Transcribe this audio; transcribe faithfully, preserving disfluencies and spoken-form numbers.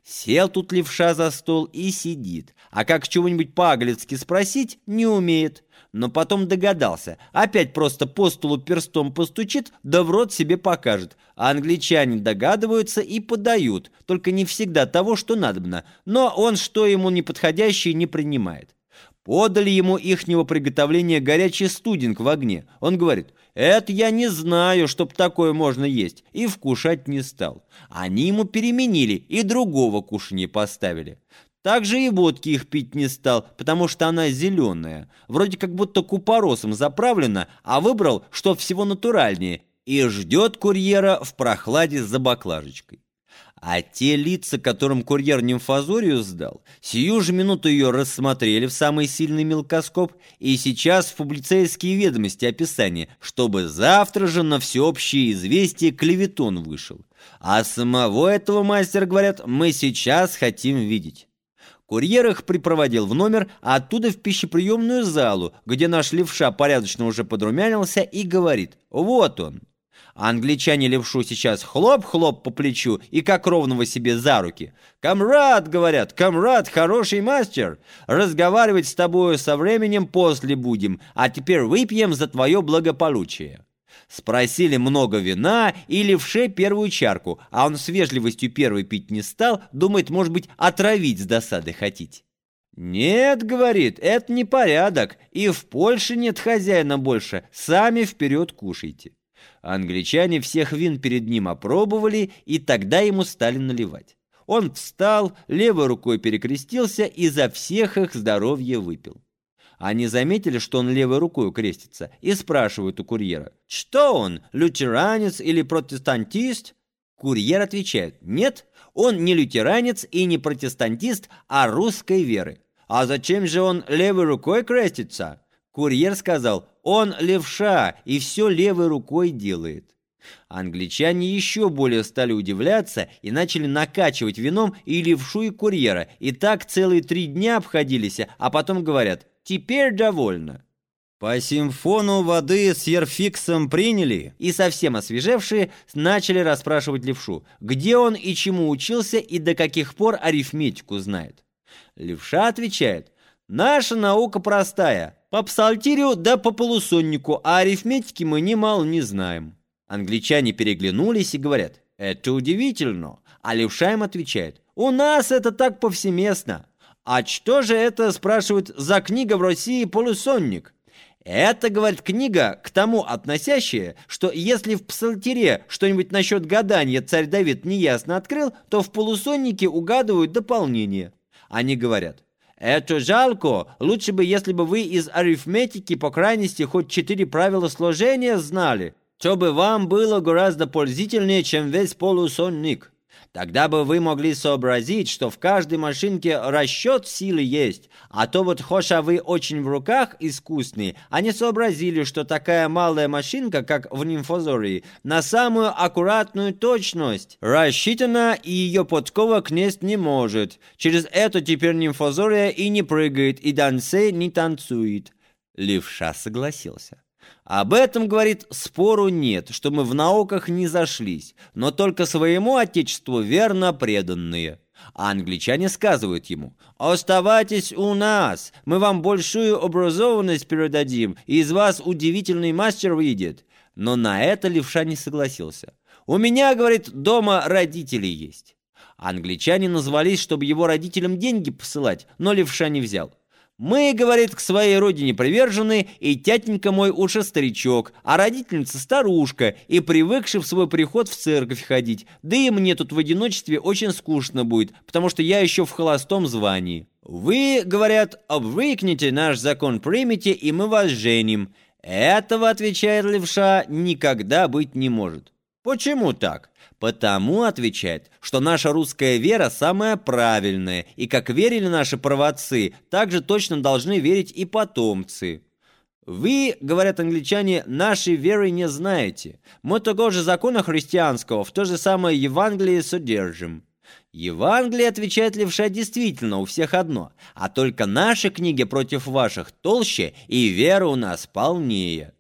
Сел тут левша за стол и сидит, а как чего-нибудь по-аглицки спросить не умеет. Но потом догадался, опять просто по столу перстом постучит, да в рот себе покажет. А англичане догадываются и подают, только не всегда того, что надобно, но он что ему неподходящее не принимает. Подали ему ихнего приготовления горячий студеньк в огне. Он говорит: «Это я не знаю, чтоб такое можно есть», и вкушать не стал. Они ему переменили и другого кушанья поставили. Также и водки их пить не стал, потому что она зеленая, вроде как будто купоросом заправлена, а выбрал, что всего натуральнее, и ждет курьера в прохладе за баклажечкой. А те лица, которым курьер нимфазорию сдал, сию же минуту ее рассмотрели в самый сильный мелкоскоп, и сейчас в публицейские ведомости описание, чтобы завтра же на всеобщее известие клеветон вышел. А самого этого мастера, говорят, мы сейчас хотим видеть. Курьер их припроводил в номер, а оттуда в пищеприемную залу, где наш левша порядочно уже подрумянился и говорит: «Вот он». А англичане левшу сейчас хлоп-хлоп по плечу и как ровного себе за руки. «Камрад», — говорят, — «камрад, хороший мастер, разговаривать с тобою со временем после будем, а теперь выпьем за твое благополучие». Спросили много вина и левше первую чарку, а он с вежливостью первый пить не стал, думает, может быть, отравить с досады хотите. «Нет, — говорит, — это не порядок, и в Польше нет хозяина больше, сами вперед кушайте». Англичане всех вин перед ним опробовали, и тогда ему стали наливать. Он встал, левой рукой перекрестился и за всех их здоровье выпил. Они заметили, что он левой рукой крестится, и спрашивают у курьера: «Что он, лютеранец или протестантист?» Курьер отвечает: «Нет, он не лютеранец и не протестантист, а русской веры». «А зачем же он левой рукой крестится?» Курьер сказал: «Он левша и все левой рукой делает». Англичане еще более стали удивляться и начали накачивать вином и левшу, и курьера, и так целые три дня обходились, а потом говорят: «Теперь довольно». По симфону воды с ерфиксом приняли, и совсем освежевшие начали расспрашивать левшу, где он и чему учился и до каких пор арифметику знает. Левша отвечает: «Наша наука простая, по псалтирю да по полусоннику, а арифметики мы немало не знаем». Англичане переглянулись и говорят: «Это удивительно». А левша им отвечает: «У нас это так повсеместно». «А что же это, — спрашивают, — за книга в России полусонник?» «Это, — говорит, — книга, к тому относящая, что если в псалтире что-нибудь насчет гадания царь Давид неясно открыл, то в полусоннике угадывают дополнение». Они говорят: «Это жалко, лучше бы, если бы вы из арифметики по крайности хоть четыре правила сложения знали, то бы вам было гораздо пользительнее, чем весь полусонник. Тогда бы вы могли сообразить, что в каждой машинке расчет силы есть, а то вот хоша вы очень в руках искусные, а не сообразили, что такая малая машинка, как в нимфозории, на самую аккуратную точность рассчитана, и ее подковок несть не может. Через это теперь нимфозория и не прыгает, и дансе не танцует». Левша согласился. «Об этом, — говорит, — спору нет, что мы в науках не зашлись, но только своему отечеству верно преданные». А англичане сказывают ему: «Оставайтесь у нас, мы вам большую образованность передадим, и из вас удивительный мастер выйдет». Но на это левша не согласился. «У меня, — говорит, — дома родители есть». Англичане назвались, чтобы его родителям деньги посылать, но левша не взял. «Мы, — говорит, — к своей родине привержены, и тятенька мой уже старичок, а родительница старушка, и привыкший в свой приход в церковь ходить, да и мне тут в одиночестве очень скучно будет, потому что я еще в холостом звании. Вы, — говорят, — обвыкните, наш закон примите, и мы вас женим». «Этого, — отвечает левша, — никогда быть не может». «Почему так?» «Потому, — отвечает, — что наша русская вера самая правильная, и как верили наши праотцы, так же точно должны верить и потомцы». «Вы, — говорят англичане, — нашей веры не знаете. Мы того же закона христианского в то же самое Евангелие содержим». «Евангелие, — отвечает левша, — действительно у всех одно, а только наши книги против ваших толще, и вера у нас полнее».